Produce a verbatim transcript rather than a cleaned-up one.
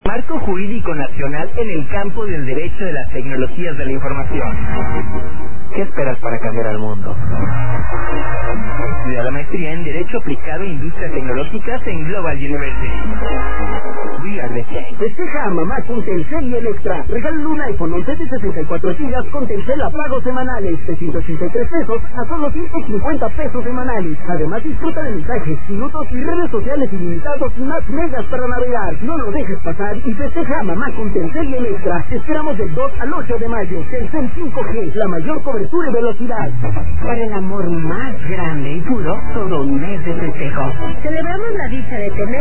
Marco jurídico nacional en el campo del derecho de las tecnologías de la información. ¿Qué esperas para cambiar al mundo? Estudia la maestría en Derecho Aplicado a Industrias Tecnológicas en Global University. We are the change. Festeja a mamá con Telcel y Electra. Regálale un iPhone once de sesenta y cuatro gigas con Telcel a pagos semanales de ciento ochenta y tres pesos a solo ciento cincuenta pesos semanales. Además disfruta de mensajes, minutos y redes sociales ilimitados y más megas para navegar. No lo dejes pasar y festeja a mamá con Telcel y Electra. Te esperamos del dos al ocho de mayo. Telcel cinco G, la mayor cobertura y velocidad. Para el amor más grande y puro, todo un mes de festejo. Celebramos la dicha de tener